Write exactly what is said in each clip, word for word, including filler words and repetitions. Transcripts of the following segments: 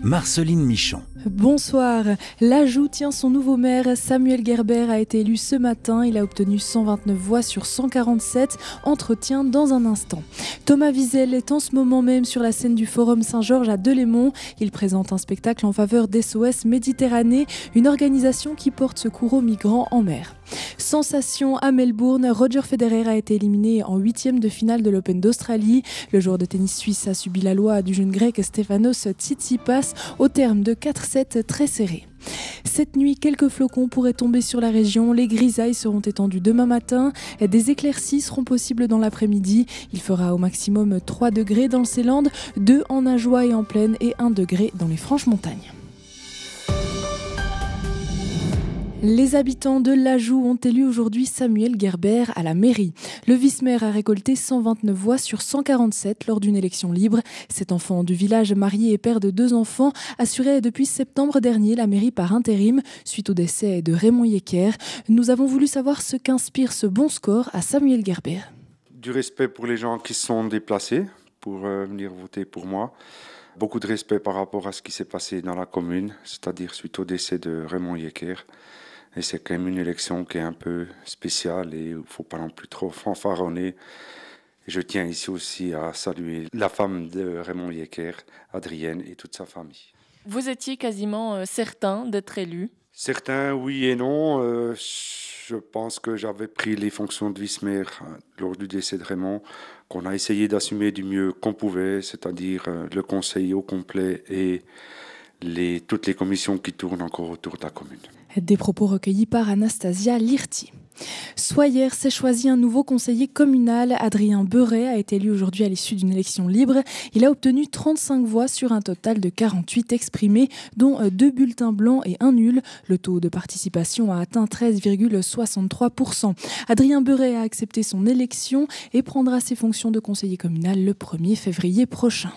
Marceline Michon. Bonsoir. L'Anjou tient son nouveau maire. Samuel Gerber a été élu ce matin. Il a obtenu cent vingt-neuf voix sur cent quarante-sept. Entretien dans un instant. Thomas Wiesel est en ce moment même sur la scène du Forum Saint-Georges à Delémont. Il présente un spectacle en faveur d'S O S Méditerranée, une organisation qui porte secours aux migrants en mer. Sensation à Melbourne, Roger Federer a été éliminé en huitième de finale de l'Open d'Australie. Le joueur de tennis suisse a subi la loi du jeune grec Stefanos Tsitsipas au terme de quatre sets très serrés. Cette nuit, quelques flocons pourraient tomber sur la région. Les grisailles seront étendues demain matin. Des éclaircies seront possibles dans l'après-midi. Il fera au maximum trois degrés dans le Ceyland, deux en Ajoie et en Plaine et un degré dans les Franches-Montagnes. Les habitants de l'Anjou ont élu aujourd'hui Samuel Gerber à la mairie. Le vice-maire a récolté cent vingt-neuf voix sur cent quarante-sept lors d'une élection libre. Cet enfant du village, marié et père de deux enfants, assurait depuis septembre dernier la mairie par intérim suite au décès de Raymond Yecker. Nous avons voulu savoir ce qu'inspire ce bon score à Samuel Gerber. Du respect pour les gens qui se sont déplacés pour euh, venir voter pour moi. Beaucoup de respect par rapport à ce qui s'est passé dans la commune, c'est-à-dire suite au décès de Raymond Yecker. Et c'est quand même une élection qui est un peu spéciale et il ne faut pas non plus trop fanfaronner. Et je tiens ici aussi à saluer la femme de Raymond Yecker, Adrienne, et toute sa famille. Vous étiez quasiment euh, certain d'être élu ? Certain, oui et non. Euh, je pense que j'avais pris les fonctions de vice-maire lors du décès de Raymond, qu'on a essayé d'assumer du mieux qu'on pouvait, c'est-à-dire euh, le conseil au complet et les, toutes les commissions qui tournent encore autour de la commune. Des propos recueillis par Anastasia Lirti. Soyer s'est choisi un nouveau conseiller communal. Adrien Beuret a été élu aujourd'hui à l'issue d'une élection libre. Il a obtenu trente-cinq voix sur un total de quarante-huit exprimés, dont deux bulletins blancs et un nul. Le taux de participation a atteint treize virgule soixante-trois pour cent. Adrien Beuret a accepté son élection et prendra ses fonctions de conseiller communal le premier février prochain.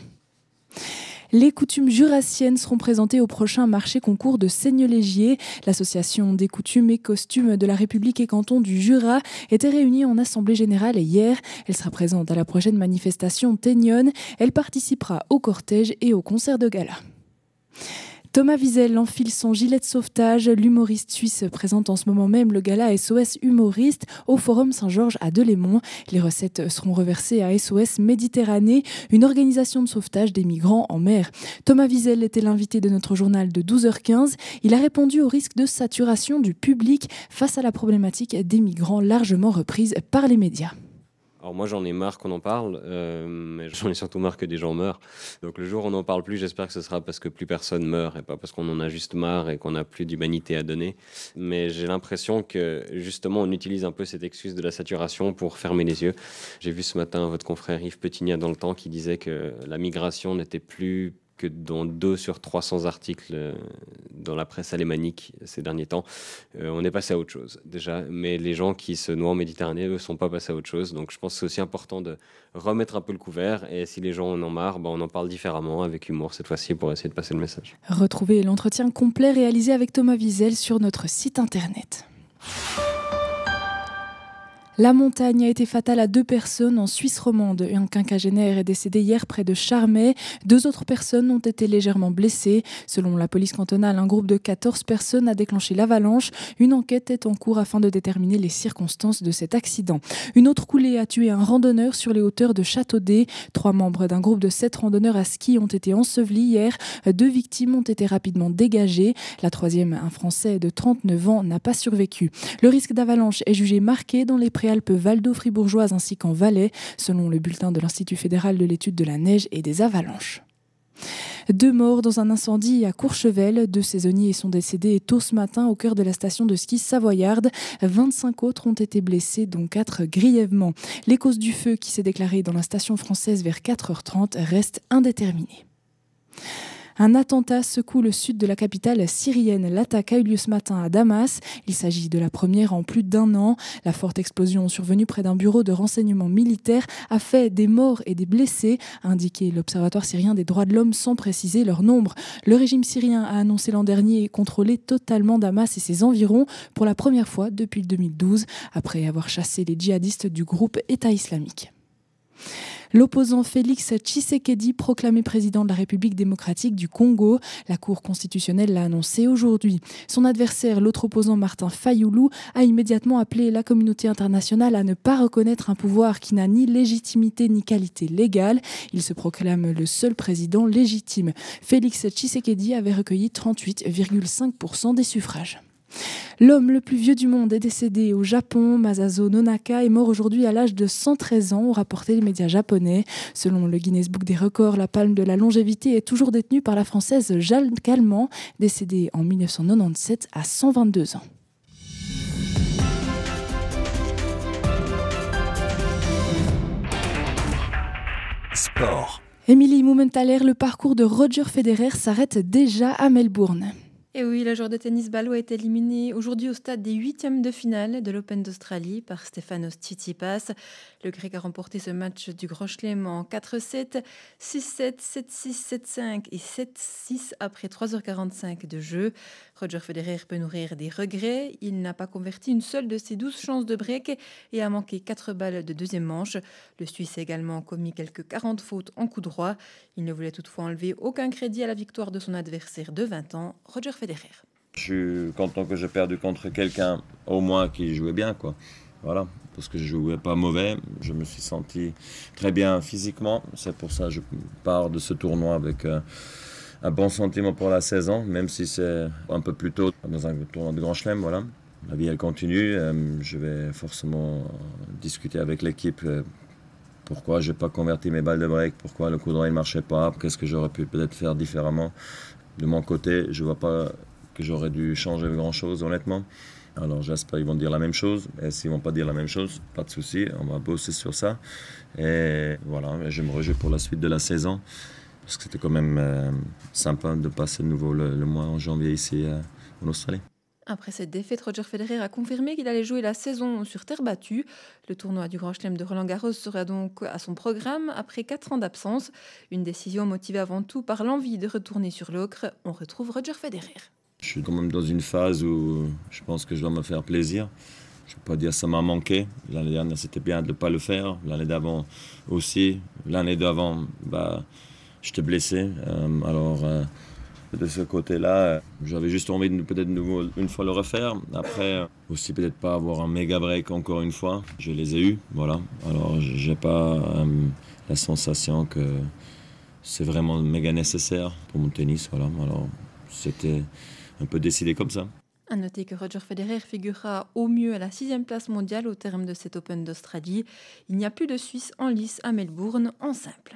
Les coutumes jurassiennes seront présentées au prochain marché concours de Seignelay-Gier. L'association des coutumes et costumes de la République et canton du Jura était réunie en assemblée générale hier. Elle sera présente à la prochaine manifestation Tégnonne. Elle participera au cortège et au concert de gala. Thomas Wiesel enfile son gilet de sauvetage. L'humoriste suisse présente en ce moment même le gala S O S Humoriste au Forum Saint-Georges à Delémont. Les recettes seront reversées à S O S Méditerranée, une organisation de sauvetage des migrants en mer. Thomas Wiesel était l'invité de notre journal de douze heures quinze. Il a répondu au risque de saturation du public face à la problématique des migrants largement reprise par les médias. Alors moi j'en ai marre qu'on en parle, euh, mais j'en ai surtout marre que des gens meurent. Donc le jour où on n'en parle plus, j'espère que ce sera parce que plus personne meurt et pas parce qu'on en a juste marre et qu'on n'a plus d'humanité à donner. Mais j'ai l'impression que justement on utilise un peu cette excuse de la saturation pour fermer les yeux. J'ai vu ce matin votre confrère Yves Petignat dans Le Temps qui disait que la migration n'était plus que dans deux sur trois cents articles dans la presse alémanique ces derniers temps, euh, on est passé à autre chose déjà. Mais les gens qui se noient en Méditerranée, eux, ne sont pas passés à autre chose. Donc je pense que c'est aussi important de remettre un peu le couvert. Et si les gens en ont marre, ben, on en parle différemment, avec humour cette fois-ci, pour essayer de passer le message. Retrouvez l'entretien complet réalisé avec Thomas Wiesel sur notre site internet. La montagne a été fatale à deux personnes en Suisse romande. Un quinquagénaire est décédé hier près de Charmey. Deux autres personnes ont été légèrement blessées. Selon la police cantonale, un groupe de quatorze personnes a déclenché l'avalanche. Une enquête est en cours afin de déterminer les circonstances de cet accident. Une autre coulée a tué un randonneur sur les hauteurs de Châteaudet. Trois membres d'un groupe de sept randonneurs à ski ont été ensevelis hier. Deux victimes ont été rapidement dégagées. La troisième, un Français de trente-neuf ans, n'a pas survécu. Le risque d'avalanche est jugé marqué dans les pré Alpes valdo-fribourgeoises ainsi qu'en Valais, selon le bulletin de l'Institut fédéral de l'étude de la neige et des avalanches. Deux morts dans un incendie à Courchevel. Deux saisonniers sont décédés tôt ce matin au cœur de la station de ski savoyarde. vingt-cinq autres ont été blessés, dont quatre grièvement. Les causes du feu qui s'est déclaré dans la station française vers quatre heures trente restent indéterminées. Un attentat secoue le sud de la capitale syrienne. L'attaque a eu lieu ce matin à Damas. Il s'agit de la première en plus d'un an. La forte explosion survenue près d'un bureau de renseignement militaire a fait des morts et des blessés, a indiqué l'Observatoire syrien des droits de l'homme sans préciser leur nombre. Le régime syrien a annoncé l'an dernier contrôler totalement Damas et ses environs pour la première fois depuis deux mille douze, après avoir chassé les djihadistes du groupe État islamique. L'opposant Félix Tshisekedi, proclamé président de la République démocratique du Congo. La Cour constitutionnelle l'a annoncé aujourd'hui. Son adversaire, l'autre opposant Martin Fayoulou, a immédiatement appelé la communauté internationale à ne pas reconnaître un pouvoir qui n'a ni légitimité ni qualité légale. Il se proclame le seul président légitime. Félix Tshisekedi avait recueilli trente-huit virgule cinq pour cent des suffrages. L'homme le plus vieux du monde est décédé au Japon. Masazo Nonaka est mort aujourd'hui à l'âge de cent treize ans, ont rapporté les médias japonais. Selon le Guinness Book des records, la palme de la longévité est toujours détenue par la Française Jeanne Calment, décédée en dix-neuf cent quatre-vingt-dix-sept à cent vingt-deux ans. Sport. Émilie Mumenthaler, le parcours de Roger Federer s'arrête déjà à Melbourne. Et oui, le joueur de tennis ballot a été éliminé aujourd'hui au stade des huitièmes de finale de l'Open d'Australie par Stefanos Tsitsipas. Le Grec a remporté ce match du Grand Chelem en quatre sept, six sept, sept six, sept cinq et sept six après trois heures quarante-cinq de jeu. Roger Federer peut nourrir des regrets. Il n'a pas converti une seule de ses douze chances de break et a manqué quatre balles de deuxième manche. Le Suisse a également commis quelques quarante fautes en coup droit. Il ne voulait toutefois enlever aucun crédit à la victoire de son adversaire de vingt ans, Roger Federer. Je suis content que j'ai perdu contre quelqu'un au moins qui jouait bien, quoi. Voilà, parce que je jouais pas mauvais, je me suis senti très bien physiquement. C'est pour ça que je pars de ce tournoi avec euh, un bon sentiment pour la saison, même si c'est un peu plus tôt dans un tournoi de Grand Chelem. Voilà, la vie elle continue. Euh, je vais forcément discuter avec l'équipe. Euh, pourquoi je n'ai pas converti mes balles de break, pourquoi le coup droit ne marchait pas, qu'est-ce que j'aurais pu peut-être faire différemment. De mon côté, je ne vois pas que j'aurais dû changer grand-chose, honnêtement. Alors j'espère qu'ils vont dire la même chose. Et s'ils ne vont pas dire la même chose, pas de souci, on va bosser sur ça. Et voilà, je me réjouis pour la suite de la saison. Parce que c'était quand même euh, sympa de passer de nouveau le, le mois en janvier ici euh, en Australie. Après cette défaite, Roger Federer a confirmé qu'il allait jouer la saison sur terre battue. Le tournoi du Grand Chelem de Roland-Garros sera donc à son programme après quatre ans d'absence. Une décision motivée avant tout par l'envie de retourner sur l'ocre. On retrouve Roger Federer. Je suis quand même dans une phase où je pense que je dois me faire plaisir. Je ne vais pas dire que ça m'a manqué. L'année dernière, c'était bien de ne pas le faire. L'année d'avant aussi. L'année d'avant, bah, j'étais blessé. Euh, alors... Euh, De ce côté-là, j'avais juste envie de peut-être nouveau une fois le refaire. Après, aussi peut-être pas avoir un méga break encore une fois. Je les ai eus, voilà. Alors, j'ai pas euh, la sensation que c'est vraiment méga nécessaire pour mon tennis, voilà. Alors, c'était un peu décidé comme ça. À noter que Roger Federer figurera au mieux à la sixième place mondiale au terme de cet Open d'Australie. Il n'y a plus de Suisse en lice à Melbourne en simple.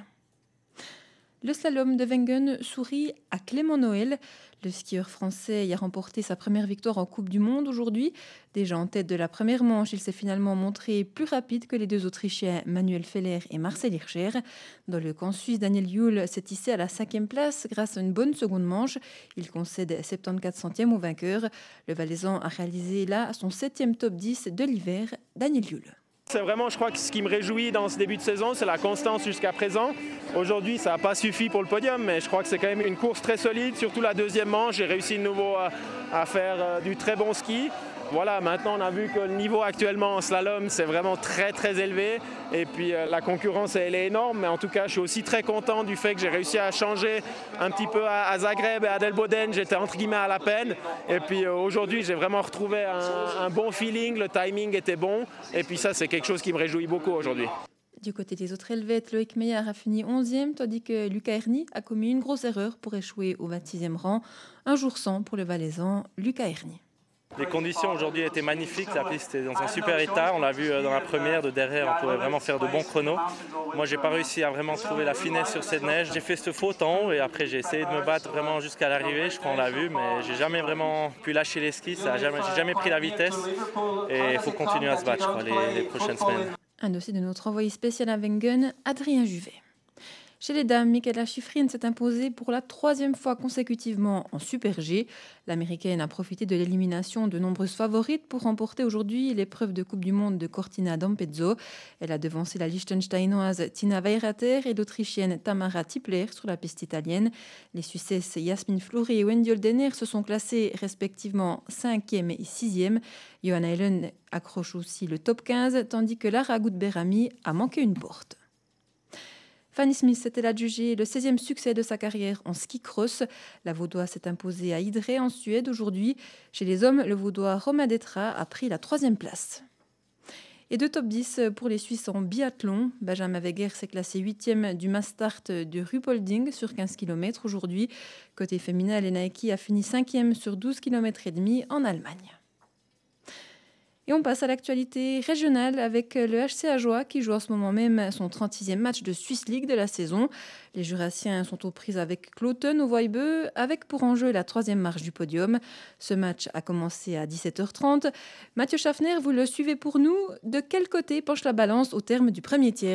Le slalom de Wengen sourit à Clément Noël. Le skieur français y a remporté sa première victoire en Coupe du Monde aujourd'hui. Déjà en tête de la première manche, il s'est finalement montré plus rapide que les deux Autrichiens Manuel Feller et Marcel Hirscher. Dans le camp suisse, Daniel Juhl s'est hissé à la cinquième place grâce à une bonne seconde manche. Il concède soixante-quatorze centièmes au vainqueur. Le Valaisan a réalisé là son septième top dix de l'hiver. Daniel Juhl. C'est vraiment, je crois que ce qui me réjouit dans ce début de saison, c'est la constance jusqu'à présent. Aujourd'hui, ça n'a pas suffi pour le podium, mais je crois que c'est quand même une course très solide. Surtout la deuxième manche, j'ai réussi de nouveau à, à faire du très bon ski. Voilà, maintenant on a vu que le niveau actuellement en slalom, c'est vraiment très très élevé. Et puis euh, la concurrence, elle est énorme. Mais en tout cas, je suis aussi très content du fait que j'ai réussi à changer un petit peu à, à Zagreb et à Delboden. J'étais entre guillemets à la peine. Et puis euh, aujourd'hui, j'ai vraiment retrouvé un, un bon feeling. Le timing était bon. Et puis ça, c'est quelque chose qui me réjouit beaucoup aujourd'hui. Du côté des autres Helvètes, Loïc Meyer a fini onzième, tandis que Luca Erni a commis une grosse erreur pour échouer au vingt-sixième rang. Un jour sans pour le Valaisan, Luca Erni. Les conditions aujourd'hui étaient magnifiques, la piste était dans un super état, on l'a vu dans la première, de derrière on pouvait vraiment faire de bons chronos. Moi j'ai pas réussi à vraiment trouver la finesse sur cette neige, j'ai fait cette faute en haut et après j'ai essayé de me battre vraiment jusqu'à l'arrivée, je crois qu'on l'a vu, mais j'ai jamais vraiment pu lâcher les skis, ça a jamais, j'ai jamais pris la vitesse et il faut continuer à se battre je crois les, les prochaines semaines. Un dossier de notre envoyé spécial à Wengen, Adrien Juvet. Chez les dames, Mikaela Shiffrin s'est imposée pour la troisième fois consécutivement en Super G. L'Américaine a profité de l'élimination de nombreuses favorites pour remporter aujourd'hui l'épreuve de Coupe du Monde de Cortina d'Ampezzo. Elle a devancé la Liechtensteinoise Tina Weirater et l'Autrichienne Tamara Tippler sur la piste italienne. Les Suissesses Jasmin Fleury et Wendy Holdener se sont classées respectivement cinquième et sixième. Johanna Helen accroche aussi le top quinze, tandis que Lara Goudberami a manqué une porte. Fanny Smith était adjugée le seizième succès de sa carrière en ski cross. La Vaudoise s'est imposée à Idre en Suède aujourd'hui. Chez les hommes, le Vaudois Romain Detra a pris la troisième place. Et deux top dix pour les Suisses en biathlon. Benjamin Weger s'est classé huitième du Mass Start de Ruhpolding sur quinze kilomètres aujourd'hui. Côté féminin, Lena Eki a fini cinquième sur douze kilomètres et demi en Allemagne. Et on passe à l'actualité régionale avec le H C Ajoie qui joue en ce moment même son trente-sixième match de Swiss League de la saison. Les Jurassiens sont aux prises avec Cloten au Voibeux, avec pour enjeu la troisième marche du podium. Ce match a commencé à dix-sept heures trente. Mathieu Schaffner, vous le suivez pour nous. De quel côté penche la balance au terme du premier tiers ?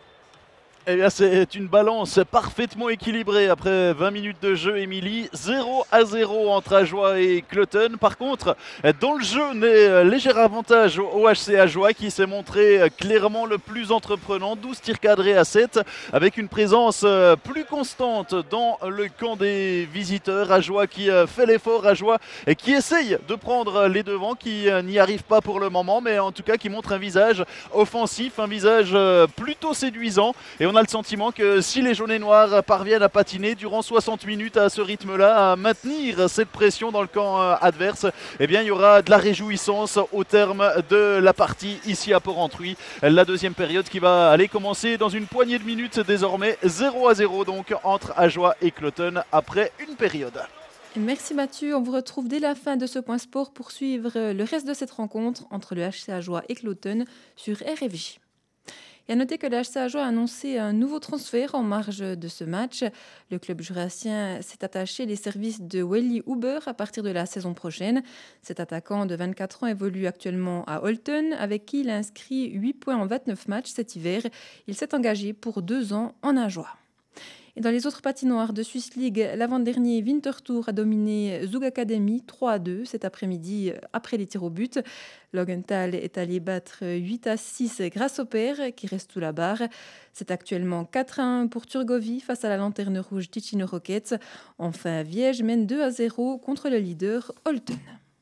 Eh bien, c'est une balance parfaitement équilibrée après vingt minutes de jeu, Émilie. zéro à zéro entre Ajoie et Cloten. Par contre, dans le jeu, on est léger avantage au H C Ajoie qui s'est montré clairement le plus entreprenant. douze tirs cadrés à sept, avec une présence plus constante dans le camp des visiteurs. Ajoie qui fait l'effort, Ajoie et qui essaye de prendre les devants, qui n'y arrive pas pour le moment, mais en tout cas qui montre un visage offensif, un visage plutôt séduisant. Et on On a le sentiment que si les jaunes et noirs parviennent à patiner durant soixante minutes à ce rythme-là, à maintenir cette pression dans le camp adverse, eh bien il y aura de la réjouissance au terme de la partie ici à Porrentruy. La deuxième période qui va aller commencer dans une poignée de minutes désormais, zéro à zéro donc entre Ajoie et Cloten après une période. Merci Mathieu, on vous retrouve dès la fin de ce point sport pour suivre le reste de cette rencontre entre le H C Ajoie et Cloten sur R F J. Et à noter que le H C Ajoie a annoncé un nouveau transfert en marge de ce match. Le club jurassien s'est attaché les services de Welly Huber à partir de la saison prochaine. Cet attaquant de vingt-quatre ans évolue actuellement à Olten, avec qui il a inscrit huit points en vingt-neuf matchs cet hiver. Il s'est engagé pour deux ans en Ajoie. Et dans les autres patinoires de Swiss League, l'avant-dernier Winterthur a dominé Zug Academy trois à deux cet après-midi après les tirs au but. Logenthal est allé battre huit à six grâce au père qui reste sous la barre. C'est actuellement quatre à un pour Turgovie face à la lanterne rouge Ticino Rockets. Enfin, Viège mène deux à zéro contre le leader Olten.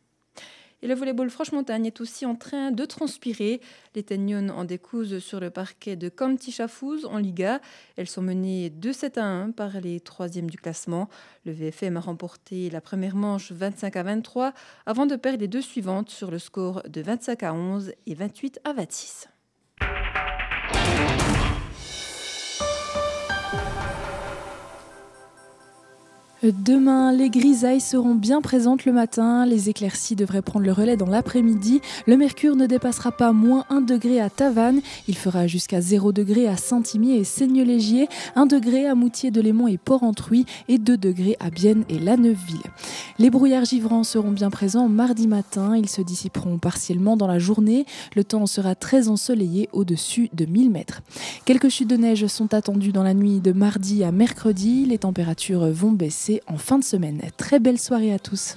Et le volleyball Franche-Montagne est aussi en train de transpirer. Les Teignonnes en décousent sur le parquet de Conti-Chafouz en Liga. Elles sont menées deux sept à un par les troisièmes du classement. Le V F M a remporté la première manche vingt-cinq à vingt-trois avant de perdre les deux suivantes sur le score de vingt-cinq à onze et vingt-huit à vingt-six. Demain, les grisailles seront bien présentes le matin. Les éclaircies devraient prendre le relais dans l'après-midi. Le mercure ne dépassera pas moins un degré à Tavannes. Il fera jusqu'à zéro degré à Saint-Imier et Seigneux-Légier, un degré à Moutier-de-Lémont et Porrentruy et deux degrés à Bienne et La Neuveville. Les brouillards givrants seront bien présents mardi matin. Ils se dissiperont partiellement dans la journée. Le temps sera très ensoleillé au-dessus de mille mètres. Quelques chutes de neige sont attendues dans la nuit de mardi à mercredi. Les températures vont baisser en fin de semaine. Très belle soirée à tous.